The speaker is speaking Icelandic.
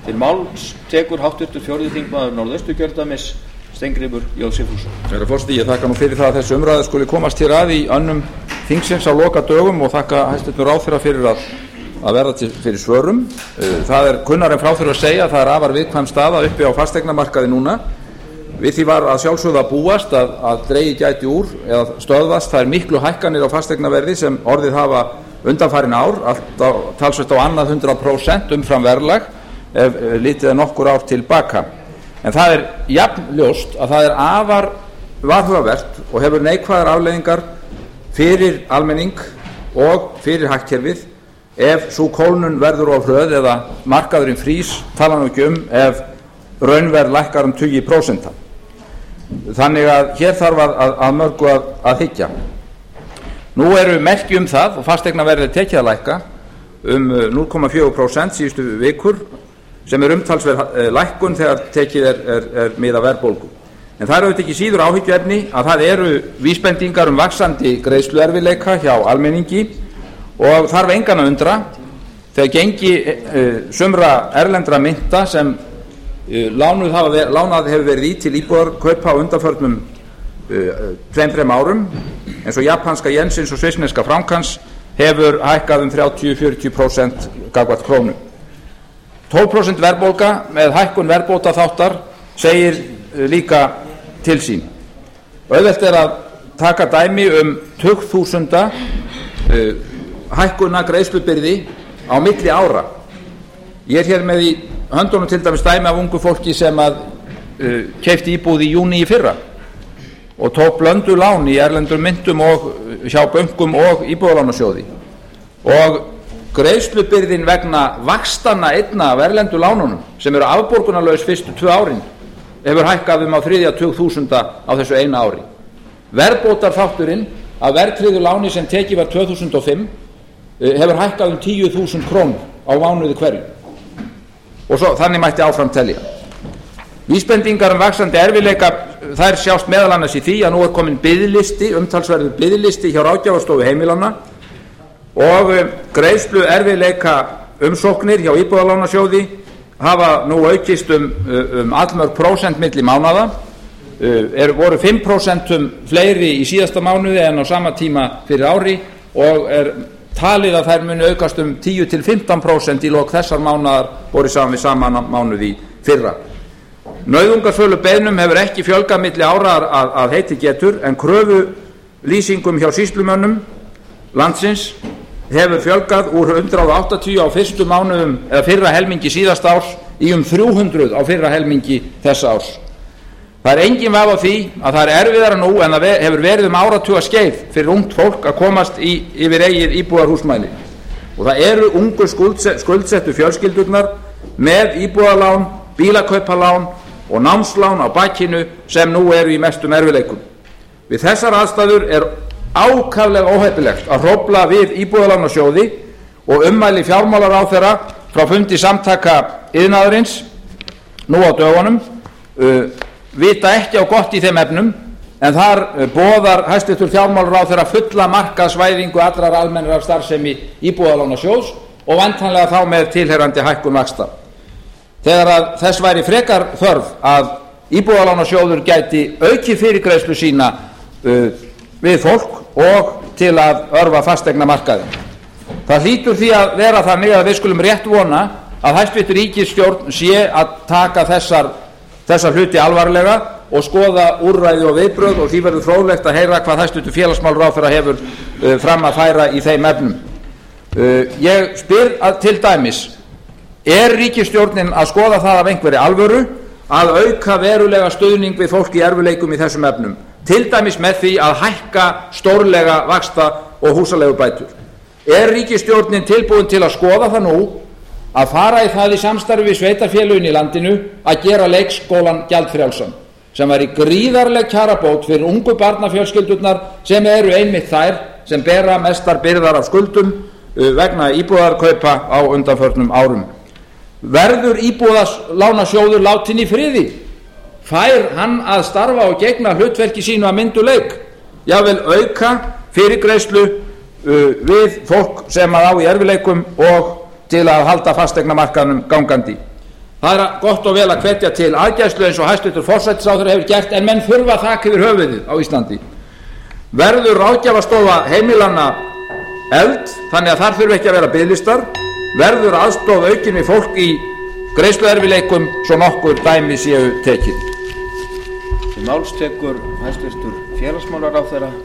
Til máls tekur háttvirtur 4. þingmaður Norðausturkjördæmis Steingrímur J. Sigfússon. Herra forseti, ég þakka nú fyrir það að þessu umræðu skuli komast hér að í önnum þingsins á loka dögum og þakka hæstvirtum ráðherra fyrir að verða fyrir svörum. Það kunnar en frá þurfa að segja að það afar viðkvæm staða uppi á fasteignamarkaði núna. Við því var að sjálfsögðu að búast að dregið gæti úr eða stöðvast þær miklu hækkanir á fasteignaverði sem orðið hafa undanfarin ár, talsvert á annað 100% umfram verðlag ef litið er nokkur ár tilbaka. En það er jafn ljóst að það er afar varhugavert og hefur neikvæðar afleiðingar fyrir almenning og fyrir hagkerfið ef sú kólnun verður of hröð eða markaðurinn frýs, tala nú ekki ef raunverð lækkar tugi prósenta. Þannig að hér þarf að mörgu að hyggja. Nú eru merki það og fasteignaverðið tekið að lækka 0,4% síðustu vikur sem umtalsverð lækkun þegar tekið er mið af verðbólgu. En það er auðvitað ekki síður áhyggjuefni að það eru vísbendingar vaxandi greiðsluerfiðleika hjá almenningi og þarf engan að undra þegar gengi sumra erlendra mynta sem lánað hefur verið í til íbúðarkaupa á undanförnum 2-3 árum eins og japanska jensins og svissneska frankans hefur hækkað 30-40% gagnvart krónu. 12% verðbólga með hækkun verðbótaþáttar segir líka til sín. Auðvelt er að taka dæmi tugþúsunda hækkuna greiðslubyrði á milli ára. Ég er hér með í höndunum til dæmis dæmi af ungu fólki sem keypti íbúð í júní í fyrra og tók blöndu lán í erlendum myntum og hjá bönkum og íbúðalánasjóði og greiðslubyrðin vegna vaxtanna einna af erlendu lánunum sem eru afborgunarlaus fyrstu 2 árin hefur hækkað á þriðja tug þúsunda á þessu eina ári. Verðbótarþátturinn af verðtryggðu láni sem tekið var 2005 hefur hækkað 10.000 krónur á mánuði hverju og svo þannig mætti áfram telja. Vísbendingar vaxandi erfiðleika þær sjást meðal annars í því að nú er komin biðlisti, umtalsverður biðlisti hjá Ráðgjafarstofu heimilanna og greiðslu erfiðleika umsóknir hjá íbúðalánasjóði hafa nú aukist allmörg prósent milli mánaða, voru 5% fleiri í síðasta mánuði en á sama tíma fyrir ári og talið að þær muni aukast 10-15% í lok þessar mánaðar borið saman við sama mánuði fyrra. Nauðungarsölubeiðnum hefur ekki fjölgað milli ára að heiti getur en kröfulýsingum hjá sýslumönnum landsins hefur fjölgað úr 180 á fyrstu mánuðum eða fyrra helmingi síðasta árs í 300 á fyrra helmingi þessa árs. Það er engin vafi á því að það er erfiðara nú en það hefur verið áratuga skeið fyrir ungt fólk að komast yfir eigið íbúðarhúsnæði og það eru ungu skuldsettu fjölskyldurnar með íbúðarlán, bílakaupalán og námslán á bakinu sem nú eru í mestum erfiðleikum. Við þessar aðstæður er ákaflega óheppilegt að hrófla við íbúðalánasjóði og ummæli fjármálaráðherra frá fundi samtaka iðnaðarins nú á dögunum vita ekki á gott í þeim efnum en þar boðar hæstvirtur fjármálaráðherra fulla markaðsvæðingu allrar almennrar starfsemi íbúðalánasjóðs og væntanlega þá með tilheyrandi hækkun vaxta. Þegar að þess væri frekar þörf að íbúðalánasjóður gæti aukið fyrirgreiðslu sína við fólk og til að örva fasteignamarkaðinn. Það hlýtur því að vera þannig að við skulum rétt vona að hæstvirtur ríkisstjórn sé að taka þessa hluti alvarlega og skoða úrræði og viðbrögð og því verður fróðlegt að heyra hvað hæstvirtur félagsmálaráðherra hefur fram að færa í þeim efnum. Ég spyr til dæmis, er ríkisstjórnin að skoða það af einhverri alvöru að auka verulega stuðning við fólk í erfiðleikum í þessum efnum, til dæmis með því að hækka stórlega vaxta og húsaleigubætur? Er ríkisstjórnin tilbúin til að skoða það nú að fara í það í samstarfi við sveitarfélögin í landinu að gera leikskólann gjaldfrjálsan, sem væri gríðarleg kjarabót fyrir ungu barnafjölskyldurnar sem eru einmitt þær sem bera mestar byrðar af skuldum vegna íbúðarkaupa á undanförnum árum? Verður íbúðalánasjóður látin í friði? Fær hann að starfa og gegna hlutverki sínu að mynduleik? Jafnvel auka fyrirgreiðslu við fólk sem á í erfiðleikum og til að halda fasteignamarkaðnum gangandi. það er gott og vel að hvetja til aðgæslu eins og hæstvirtur forsætisráðherra hefur gert, en menn þurfa þak yfir höfuðið á Íslandi. Verður ráðgjafarstofa heimilanna efld þannig að þar þurfi ekki að vera biðlistar, verður aðstoð aukin við fólk í greiðsluerfiðleikum svo nokkur dæmi séu tekin. Til máls tekur hæstvirtur félagsmálaráðherra